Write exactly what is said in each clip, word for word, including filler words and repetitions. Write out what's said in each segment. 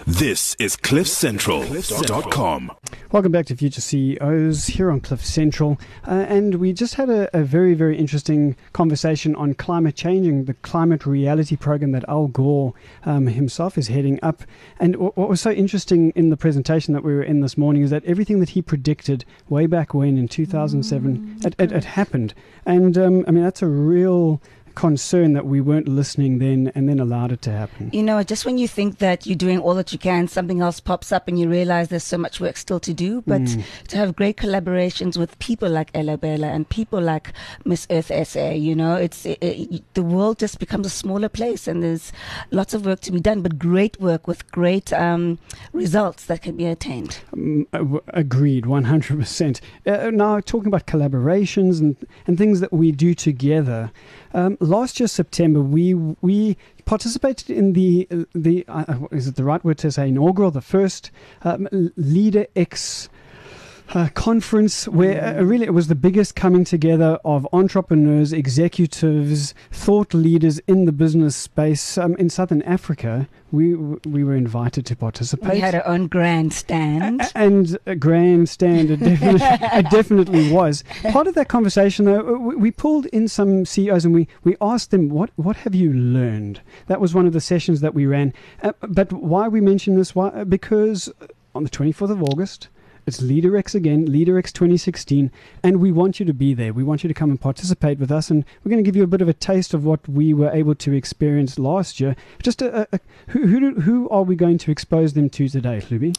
This is cliff central dot com. Welcome back to Future C E Os here on Cliff Central. Uh, and we just had a, a very, very interesting conversation on climate changing, the climate reality program that Al Gore um, himself is heading up. And w- what was so interesting in the presentation that we were in this morning is that everything that he predicted way back when in two thousand seven, mm, it, it, it happened. And um, I mean, that's a real concern that we weren't listening then and then allowed it to happen. You know, just when you think that you're doing all that you can, something else pops up and you realize there's so much work still to do. But mm. to have great collaborations with people like Ella Bella and people like Miss Earth S A, you know, it's it, it, the world just becomes a smaller place and there's lots of work to be done, but great work with great um, results that can be attained. Um, agreed, one hundred percent. Uh, now, talking about collaborations and, and things that we do together, um, last year, September, we we participated in the, the uh, is it the right word to say, inaugural, the first um, Leader X uh, conference, where uh, really it was the biggest coming together of entrepreneurs, executives, thought leaders in the business space um, in Southern Africa. We we were invited to participate. We had our own grandstand. A- and a grandstand, it definitely, it definitely was. Part of that conversation, though, we, we pulled in some C E Os and we, we asked them, what, what have you learned? That was one of the sessions that we ran. Uh, but why we mention this? Why? Because on the twenty-fourth of August, it's LeaderX again, LeaderX twenty sixteen, and we want you to be there. We want you to come and participate with us, and we're going to give you a bit of a taste of what we were able to experience last year. Just a, a, a, who, who do, who are we going to expose them to today, Hlubi?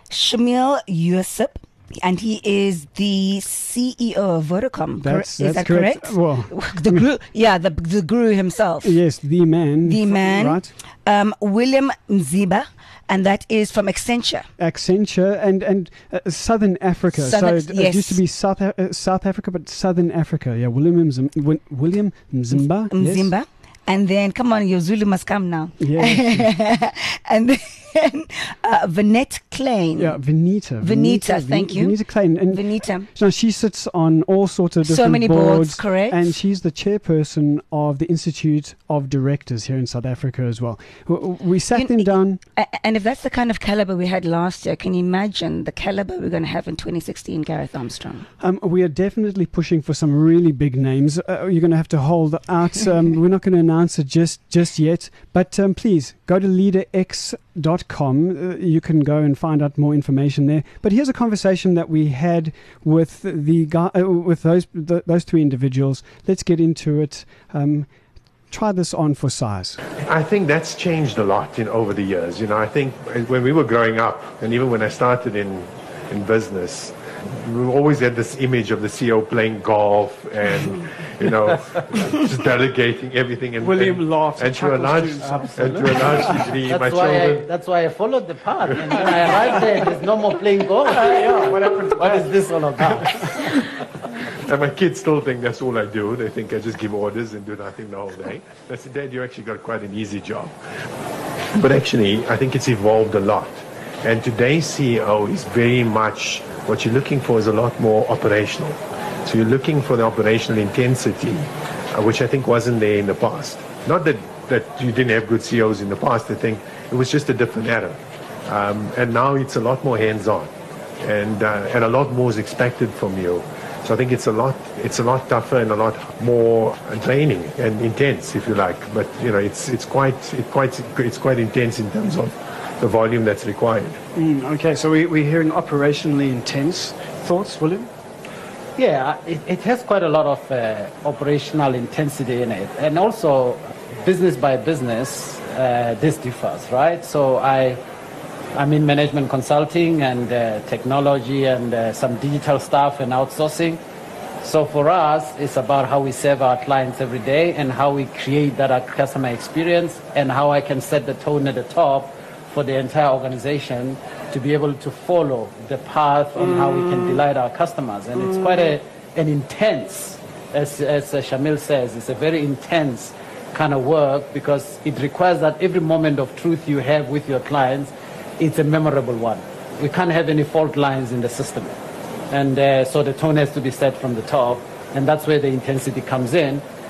Shamil Yusuf, and he is the C E O of Vodacom. That's, Cor- is that's that correct? correct? Well, the guru, yeah, the the guru himself. Yes, the man. The man. Right. Um, William Mziba. And that is from Accenture. Accenture and and uh, Southern Africa. Southern, so it, yes. it used to be South uh, South Africa, but Southern Africa. Yeah, William Mzim, William Mzimba. Mzimba. Yes. And then, come on, your Zulu must come now. Yeah. And then uh, Vanette Klein. Yeah, Venita. Venita, thank you. Venita Klein. And Venita. So she sits on all sorts of different so many boards, boards, correct. And she's the chairperson of the Institute of Directors here in South Africa as well. We sat you, them down. And if that's the kind of caliber we had last year, can you imagine the caliber we're going to have in twenty sixteen, Gareth Armstrong? Um, we are definitely pushing for some really big names. Uh, you're going to have to hold out. Um, we're not going to announce it just, just yet. But um, please, go to leader x dot com. Uh, you can go and find out more information there. But here's a conversation that we had with the guy, uh, with those the, those three individuals. Let's get into it. Um, try this on for size. I think that's changed a lot in over the years. You know, I think when we were growing up, and even when I started in in business, we always had this image of the C E O playing golf and, you know, just delegating everything. And William and, laughs and to a large, and to a large degree, that's my why children. I, that's why I followed the path. And when I arrived there, there's no more playing golf. Yeah, what happened? What is this all about? And my kids still think that's all I do. They think I just give orders and do nothing the whole day. I said, Dad, you actually got quite an easy job. But actually, I think it's evolved a lot. And today's C E O is very much, what you're looking for is a lot more operational. So you're looking for the operational intensity, uh, which I think wasn't there in the past. Not that, that you didn't have good C E Os in the past. I think it was just a different era. Um, and now it's a lot more hands-on. And, uh, and a lot more is expected from you. So I think it's a lot, it's a lot tougher and a lot more draining and intense, if you like. But you know, it's it's quite it quite it's quite intense in terms of the volume that's required. Mm, okay, so we, we're hearing operationally intense. Thoughts, William? Yeah, it, it has quite a lot of uh, operational intensity in it, and also business by business, uh, this differs, right? So I. I'm in management consulting and uh, technology and uh, some digital stuff and outsourcing. So for us, it's about how we serve our clients every day and how we create that customer experience and how I can set the tone at the top for the entire organization to be able to follow the path on mm. how we can delight our customers. And mm. it's quite a, an intense, as, as Shamil says, it's a very intense kind of work because it requires that every moment of truth you have with your clients, it's a memorable one. We can't have any fault lines in the system. And uh, so the tone has to be set from the top, and that's where the intensity comes in.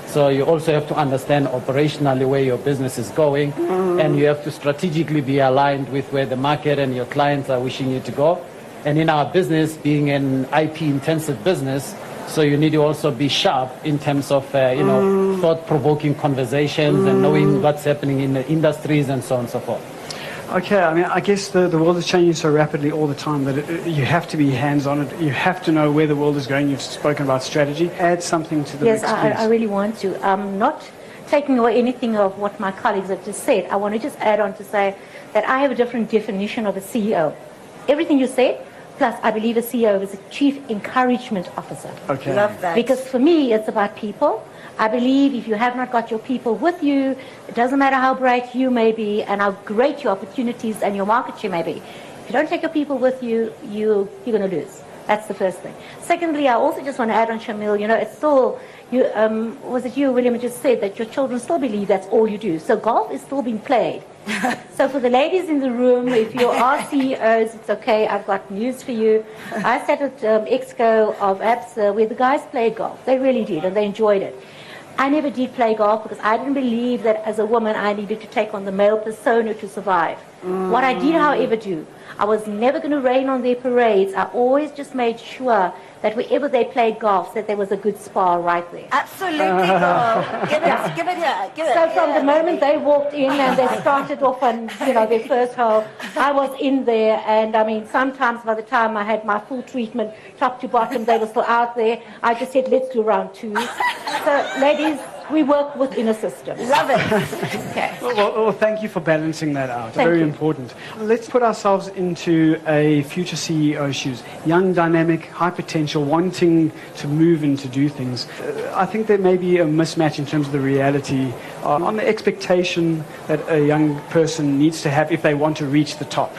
So you also have to understand operationally where your business is going, mm. and you have to strategically be aligned with where the market and your clients are wishing you to go. And in our business, being an I P-intensive business, so you need to also be sharp in terms of, uh, you know, mm. thought-provoking conversations mm. and knowing what's happening in the industries and so on and so forth. Okay, I mean, I guess the, the world is changing so rapidly all the time that it, it, you have to be hands-on it. You have to know where the world is going. You've spoken about strategy. Add something to the yes, mix, I, please. I really want to. Um, not taking away anything of what my colleagues have just said. I want to just add on to say that I have a different definition of a C E O. Everything you said, plus I believe a C E O is a Chief Encouragement Officer. Okay. Love that. Because for me, it's about people. I believe if you have not got your people with you, it doesn't matter how bright you may be and how great your opportunities and your market share may be. If you don't take your people with you, you you're going to lose. That's the first thing. Secondly, I also just want to add on, Shamil, you know, it's still, you, um, was it you, William, who just said that your children still believe that's all you do. So golf is still being played. So for the ladies in the room, if you are C E Os, it's okay. I've got news for you. I sat at um, Exco of ABSA where the guys played golf. They really did, and they enjoyed it. I never did play golf because I didn't believe that as a woman I needed to take on the male persona to survive. Mm. What I did, however, do, I was never going to rain on their parades. I always just made sure that wherever they played golf, that there was a good spa right there. Absolutely, girl. Give it, give it here. Give it. So from yeah. the moment they walked in and they started off on, you know, their first hole, I was in there. And I mean, sometimes by the time I had my full treatment, top to bottom, they were still out there. I just said, let's do round two. So, ladies, we work within a system. Love it. Okay. Well, well, well, thank you for balancing that out. Thank Very you. important. Let's put ourselves into a future C E O shoes. Young, dynamic, high potential, wanting to move and to do things. Uh, I think there may be a mismatch in terms of the reality uh, on the expectation that a young person needs to have if they want to reach the top.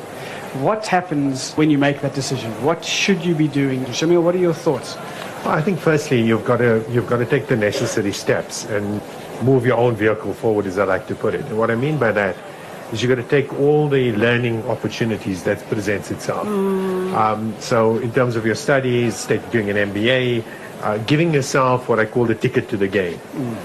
What happens when you make that decision? What should you be doing? Shamil, what are your thoughts? Well, I think firstly you've got to you've got to take the necessary steps and move your own vehicle forward, as I like to put it. And what I mean by that is you've got to take all the learning opportunities that presents itself. Mm. Um, so in terms of your studies, take, doing an M B A, uh, giving yourself what I call the ticket to the game.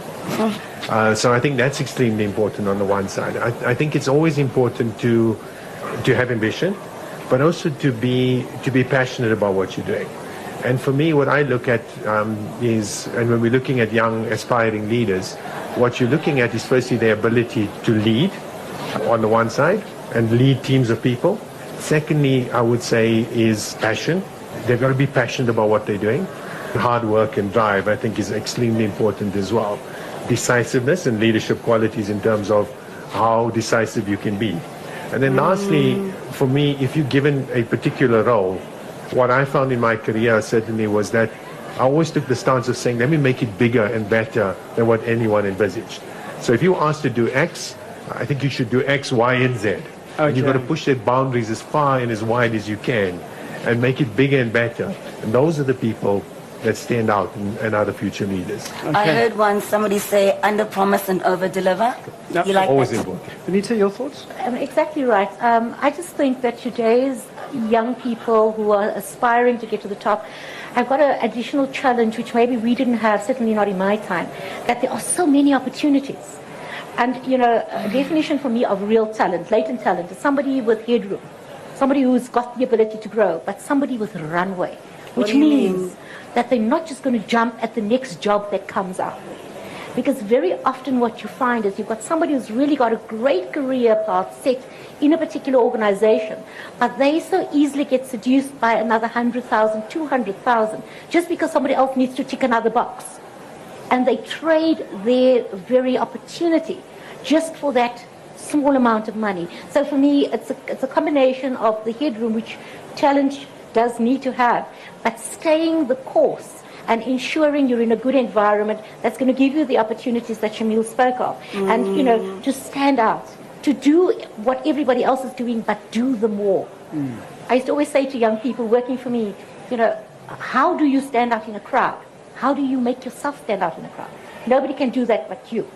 Mm. Uh, so I think that's extremely important on the one side. I, I think it's always important to to have ambition, but also to be to be passionate about what you're doing. And for me, what I look at um, is, and when we're looking at young aspiring leaders, what you're looking at is firstly their ability to lead on the one side and lead teams of people. Secondly, I would say is passion. They've got to be passionate about what they're doing. Hard work and drive, I think, is extremely important as well. Decisiveness and leadership qualities in terms of how decisive you can be. And then lastly, for me, if you're given a particular role, what I found in my career certainly was that I always took the stance of saying, let me make it bigger and better than what anyone envisaged. So if you asked to do X, I think you should do X, Y, and Z. Okay. And you've got to push the boundaries as far and as wide as you can and make it bigger and better. And those are the people that stand out and, and are the future leaders. Okay. I heard once somebody say, under promise and over deliver. Yep. You like Always that? important. Anita, your thoughts? Um, exactly right. Um, I just think that today's young people who are aspiring to get to the top have got an additional challenge which maybe we didn't have, certainly not in my time, that there are so many opportunities. And, you know, a definition for me of real talent, latent talent, is somebody with headroom, somebody who's got the ability to grow, but somebody with runway, which means mean? that they're not just going to jump at the next job that comes up. Because very often what you find is you've got somebody who's really got a great career path set in a particular organization, but they so easily get seduced by another one hundred thousand, two hundred thousand, just because somebody else needs to tick another box. And they trade their very opportunity just for that small amount of money. So for me, it's a, it's a combination of the headroom, which talent does need to have, but staying the course and ensuring you're in a good environment that's going to give you the opportunities that Shamil spoke of. Mm. And, you know, to stand out, to do what everybody else is doing, but do the more. Mm. I used to always say to young people working for me, you know, how do you stand out in a crowd? How do you make yourself stand out in a crowd? Nobody can do that but you.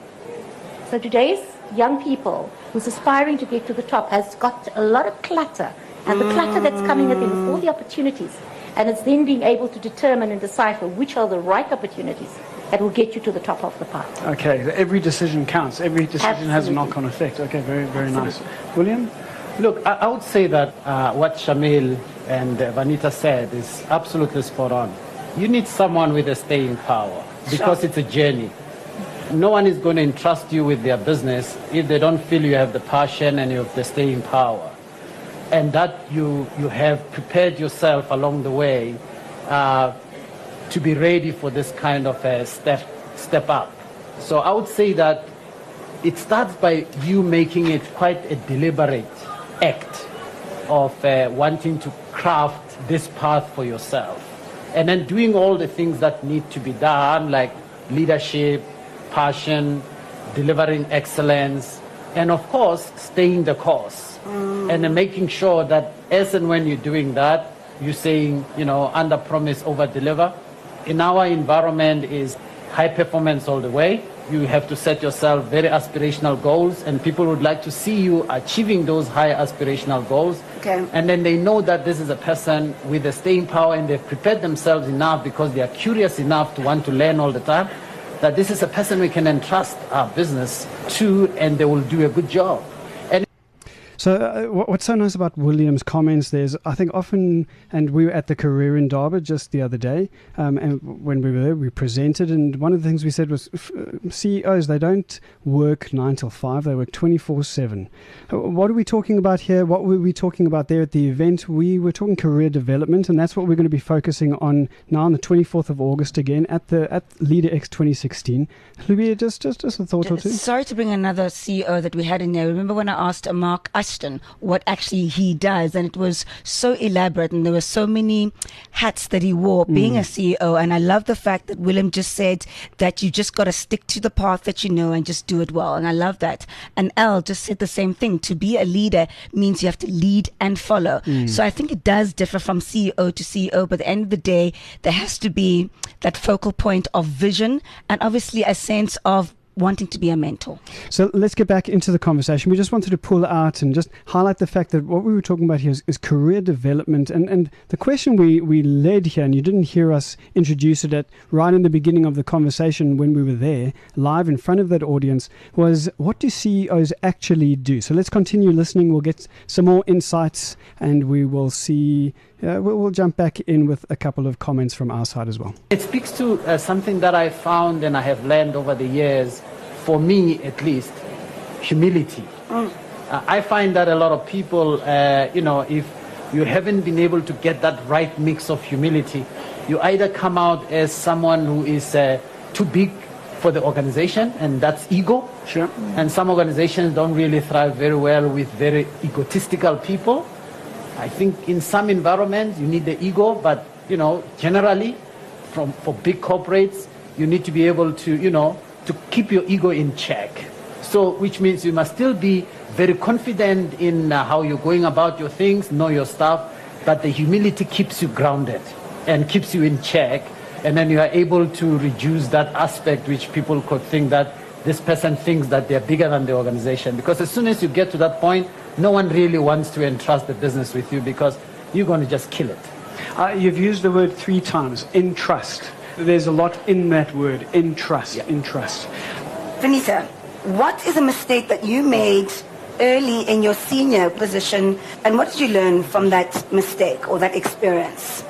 So today's young people who's aspiring to get to the top has got a lot of clutter, and the clutter that's coming at them is all the opportunities. And it's then being able to determine and decipher which are the right opportunities that will get you to the top of the pile. Okay, every decision counts. Every decision has a Absolutely. knock-on effect. Okay, very, very nice. William? Look, I, I would say that uh, what Shamil and uh, Vanita said is absolutely spot on. You need someone with a staying power because Sure. it's a journey. No one is going to entrust you with their business if they don't feel you have the passion and you have the staying power. And that you, you have prepared yourself along the way uh, to be ready for this kind of a step, step up. So I would say that it starts by you making it quite a deliberate act of uh, wanting to craft this path for yourself. And then doing all the things that need to be done, like leadership, passion, delivering excellence, and of course, staying the course. Mm. And then making sure that as and when you're doing that, you're saying, you know, under promise, over deliver. In our environment is high performance all the way. You have to set yourself very aspirational goals, and people would like to see you achieving those high aspirational goals. Okay. And then they know that this is a person with a staying power, and they've prepared themselves enough because they are curious enough to want to learn all the time, that this is a person we can entrust our business to, and they will do a good job. So uh, what- what's so nice about William's comments there's, I think often, and we were at the career in Durban just the other day, um, and when we were there, we presented, and one of the things we said was f- uh, C E Os, they don't work nine till five, they work twenty-four seven. Uh, What are we talking about here? What were we talking about there at the event? We were talking career development, and that's what we're going to be focusing on now on the twenty-fourth of August again at the at LeaderX twenty sixteen. Louis, just, just, just a thought or two? Sorry to bring another C E O that we had in there. Remember when I asked uh, Mark Ashton what actually he does, and it was so elaborate, and there were so many hats that he wore being a C E O. And I love the fact that William just said that you just got to stick to the path that you know and just do it well. And I love that. And Al just said the same thing. To be a leader means you have to lead and follow. So I think it does differ from C E O to C E O, but at the end of the day, there has to be that focal point of vision and obviously a sense of wanting to be a mentor. So let's get back into the conversation. We just wanted to pull out and just highlight the fact that what we were talking about here is, is career development. And, and the question we, we led here, and you didn't hear us introduce it at right in the beginning of the conversation when we were there, live in front of that audience, was what do C E Os actually do? So let's continue listening. We'll get some more insights, and we will see, uh, we'll, we'll jump back in with a couple of comments from our side as well. It speaks to uh, something that I found and I have learned over the years, for me at least, humility. Mm. Uh, I find that a lot of people, uh, you know, if you haven't been able to get that right mix of humility, you either come out as someone who is uh, too big for the organization, and that's ego. Sure. And some organizations don't really thrive very well with very egotistical people. I think in some environments you need the ego, but, you know, generally, from for big corporates, you need to be able to, you know, to keep your ego in check. So, which means you must still be very confident in uh, how you're going about your things, know your stuff, but the humility keeps you grounded and keeps you in check. And then you are able to reduce that aspect which people could think that this person thinks that they're bigger than the organization. Because as soon as you get to that point, no one really wants to entrust the business with you because you're going to just kill it. Uh, you've used the word three times, in trust. There's a lot in that word, in trust, Yeah. in trust. Vanita, what is a mistake that you made early in your senior position, and what did you learn from that mistake or that experience?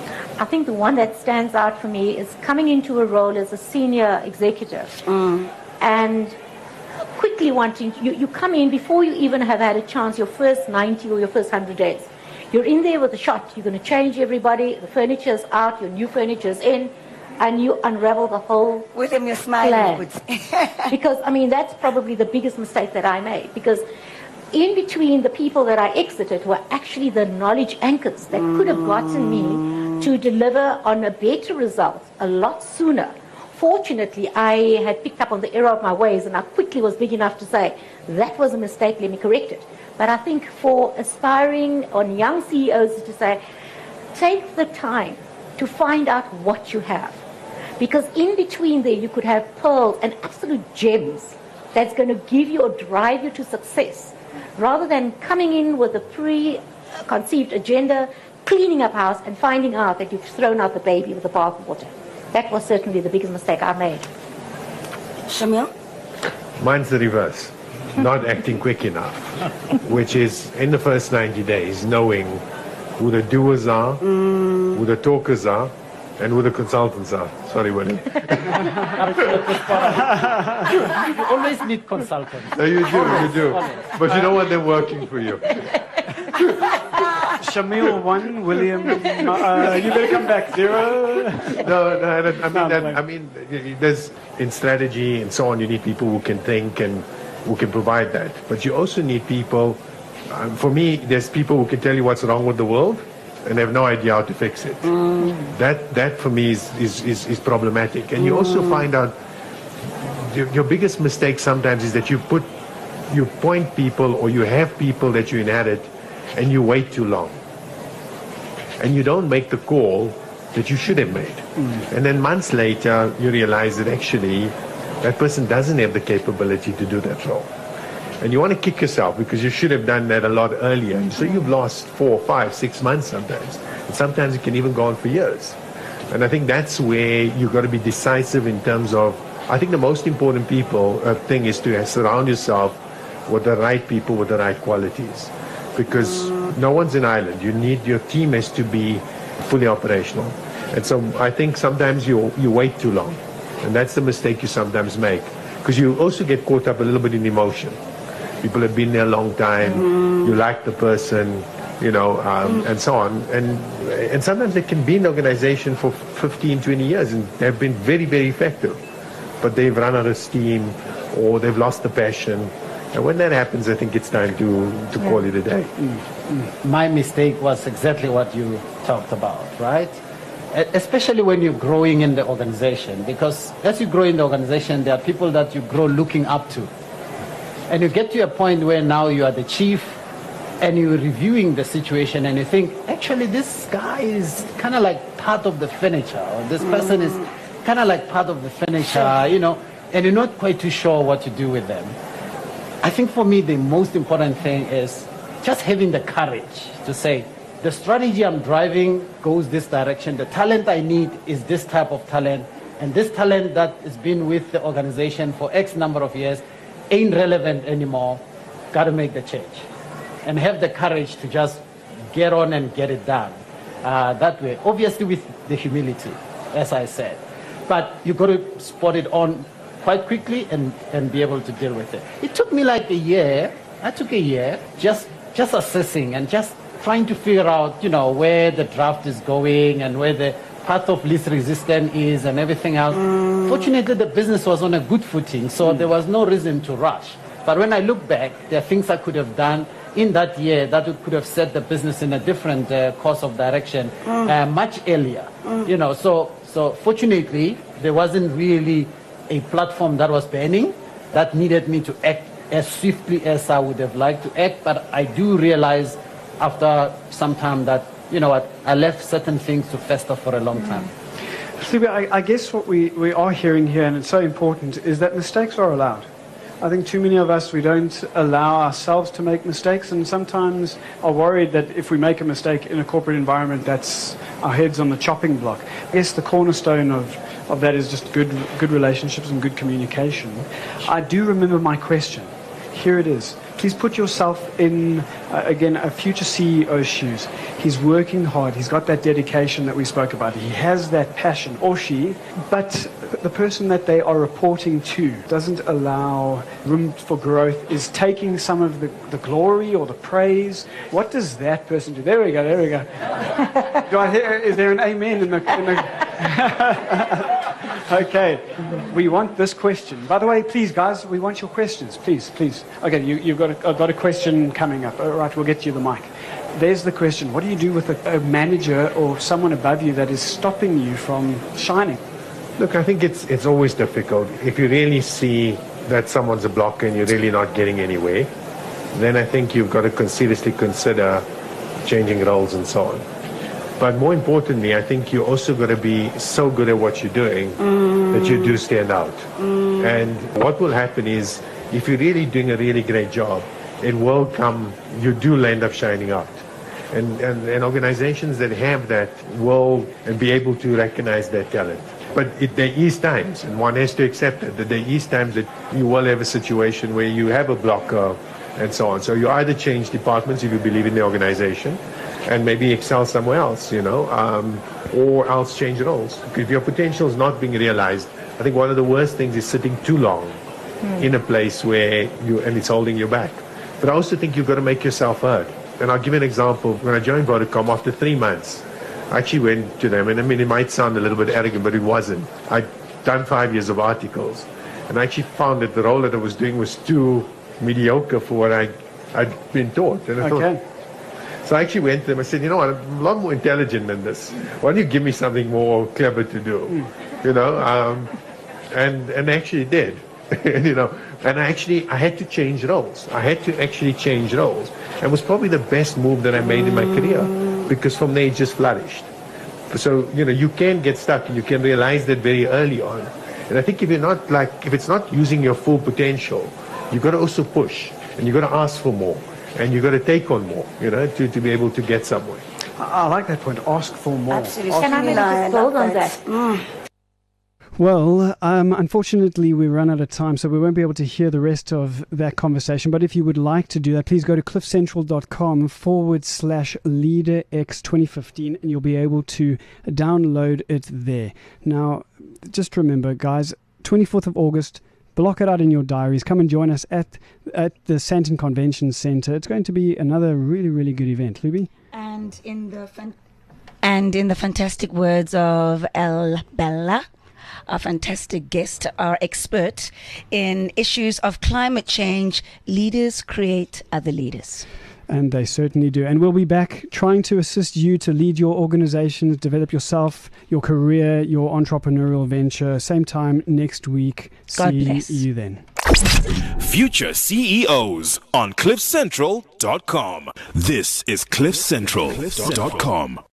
I think the one that stands out for me is coming into a role as a senior executive Mm. and quickly wanting, you, you come in before you even have had a chance, your first ninety or your first one hundred days. You're in there with a shot. You're going to change everybody. The furniture's out. Your new furniture's in. And you unravel the whole With him, you're smiling. plan. Would- Because, I mean, that's probably the biggest mistake that I made. Because in between the people that I exited were actually the knowledge anchors that could have gotten me to deliver on a better result a lot sooner. Fortunately, I had picked up on the error of my ways, and I quickly was big enough to say, that was a mistake, let me correct it. But I think for aspiring on young C E Os is to say, take the time to find out what you have. Because in between there, you could have pearls and absolute gems that's going to give you or drive you to success, rather than coming in with a pre-conceived agenda, cleaning up house, and finding out that you've thrown out the baby with the bathwater. That was certainly the biggest mistake I made. Shamil? Mine's the reverse. Not acting quick enough, which is in the first ninety days, knowing who the doers are, mm. who the talkers are, and who the consultants are. Sorry, Willie. You always need consultants. No, you do, you do. But you know what? They're working for you. Shamil one, William, uh, you better come back, zero. No, no, I mean, that, I mean, there's in strategy and so on, you need people who can think and who can provide that. But you also need people, um, for me, there's people who can tell you what's wrong with the world and have no idea how to fix it. Mm. That, that for me is, is, is, is problematic. And you mm. also find out your, your biggest mistake sometimes is that you put, you point people or you have people that you inherit and you wait too long. And you don't make the call that you should have made. Mm. And then months later, you realize that actually that person doesn't have the capability to do that role. And you want to kick yourself because you should have done that a lot earlier. Mm-hmm. So you've lost four, five, six months sometimes. And sometimes it can even go on for years. And I think that's where you've got to be decisive in terms of, I think the most important people uh, thing is to surround yourself with the right people with the right qualities. Because no one's an island. You need, your team has to be fully operational. And so I think sometimes you, you wait too long. And that's the mistake you sometimes make. Because you also get caught up a little bit in emotion. People have been there a long time. Mm. You like the person, you know, um, mm. and so on. And, and sometimes they can be in the organization for fifteen, twenty years and they've been very, very effective. But they've run out of steam or they've lost the passion. And when that happens, I think it's time to, to call it a day. Mm, mm. My mistake was exactly what you talked about, right? Especially when you're growing in the organization, because as you grow in the organization, there are people that you grow looking up to. And you get to a point where now you are the chief and you're reviewing the situation and you think, actually, this guy is kind of like part of the furniture, or this person is kind of like part of the furniture, you know, and you're not quite too sure what to do with them. I think for me, the most important thing is just having the courage to say, the strategy I'm driving goes this direction. The talent I need is this type of talent. And this talent that has been with the organization for X number of years ain't relevant anymore. Got to make the change. And have the courage to just get on and get it done. Uh, that way, obviously with the humility, as I said. But you got to spot it on quite quickly and, and be able to deal with it. It took me like a year. I took a year just, just assessing and just trying to figure out, you know, where the draft is going and where the path of least resistance is and everything else. Mm. Fortunately, the business was on a good footing, so mm. there was no reason to rush. But when I look back, there are things I could have done in that year that could have set the business in a different uh, course of direction mm. uh, much earlier. Mm. You know, so so fortunately, there wasn't really a platform that was burning that needed me to act as swiftly as I would have liked to act. But I do realize after some time that, you know what, I left certain things to fester for a long time. Sibi, I, I guess what we, we are hearing here, and it's so important, is that mistakes are allowed. I think too many of us, we don't allow ourselves to make mistakes, and sometimes are worried that if we make a mistake in a corporate environment, that's our heads on the chopping block. I guess the cornerstone of, of that is just good, good relationships and good communication. I do remember my question. Here it is. Please put yourself in, uh, again, a future C E O's shoes. He's working hard. He's got that dedication that we spoke about. He has that passion, or she, but the person that they are reporting to doesn't allow room for growth, is taking some of the, the glory or the praise. What does that person do? There we go, there we go. Do I hear, is there an amen in the... In the Okay, we want this question. By the way, please, guys, we want your questions. Please, please. Okay, you, you've got a, I've got a question coming up. All right, we'll get you the mic. There's the question. What do you do with a, a manager or someone above you that is stopping you from shining? Look, I think it's it's always difficult. If you really see that someone's a blocker and you're really not getting anywhere, then I think you've got to seriously consider changing roles and so on. But more importantly, I think you also got to be so good at what you're doing mm. that you do stand out. Mm. And what will happen is, if you're really doing a really great job, it will come, you do end up shining out. And, and, and organizations that have that will and be able to recognize that talent. but it, there is times, and one has to accept it, that there is times that you will have a situation where you have a blocker and so on. So you either change departments if you believe in the organization and maybe excel somewhere else, you know, um, or else change roles. If your potential is not being realized, I think one of the worst things is sitting too long mm. in a place where you, and it's holding you back. But I also think you've got to make yourself heard. And I'll give you an example. When I joined Vodacom, after three months, I actually went to them, and I mean, it might sound a little bit arrogant, but it wasn't. I'd done five years of articles, and I actually found that the role that I was doing was too mediocre for what I, I'd been taught. And I okay. thought, so I actually went to them. I said, you know what, I'm a lot more intelligent than this. Why don't you give me something more clever to do? Mm. You know, um, and and actually did. You know, and I actually I had to change roles. I had to actually change roles. And it was probably the best move that I made in my career, because from there it just flourished. So, you know, you can get stuck, and you can realize that very early on. And I think if you're not like, if it's not using your full potential, you've got to also push, and you've got to ask for more, and you've got to take on more, you know, to, to be able to get somewhere. I, I like that point, ask for more. Absolutely. Can I maybe just build on that? Mm. Well, um, unfortunately, we run out of time, so we won't be able to hear the rest of that conversation. But if you would like to do that, please go to cliffcentral.com forward slash LeaderX twenty fifteen, and you'll be able to download it there. Now, just remember, guys, twenty-fourth of August, block it out in your diaries. Come and join us at at the Sandton Convention Centre. It's going to be another really, really good event. Luby? And in the fan- and in the fantastic words of El Bella, our fantastic guest, our expert in issues of climate change, leaders create other leaders. And they certainly do. And we'll be back trying to assist you to lead your organizations, develop yourself, your career, your entrepreneurial venture. Same time next week. God See bless. you then. Future C E Os on cliff central dot com. This is cliff central dot com.